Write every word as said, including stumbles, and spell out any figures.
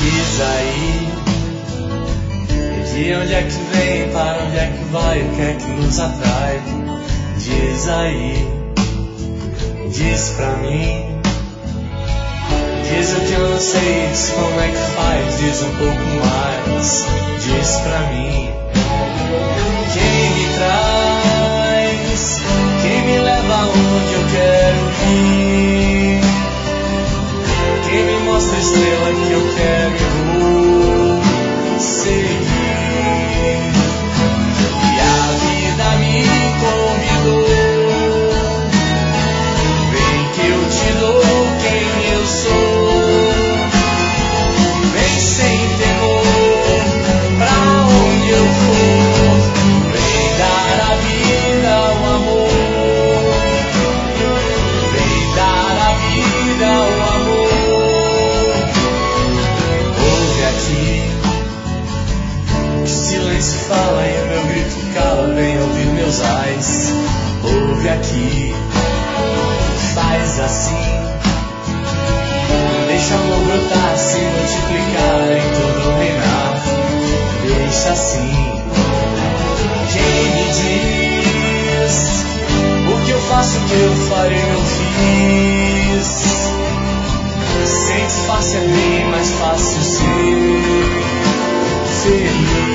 Diz aí, de onde é que vem, para onde é que vai, o que é que nos atrai? Diz aí, diz pra mim. Diz o que eu não sei, diz como é que faz, diz um pouco mais, diz pra mim. Quem me traz, quem me leva onde eu quero ir, quem me mostra a estrela que eu quero e vou seguir. E a vida me convidou, vem que eu te dou quem eu sou. Vem sem temor, pra onde eu for, vem dar a vida ao amor, vem dar a vida ao amor. Ouve aqui, o silêncio fala e o meu grito cala, vem ouvir meus ais. Ouve aqui, faz assim, deixa o amor brotar, se multiplicar em todo o reinar. Deixa assim. Quem me diz o que eu faço, o que eu farei, eu fiz. Sente fácil é bem mais fácil ser feliz.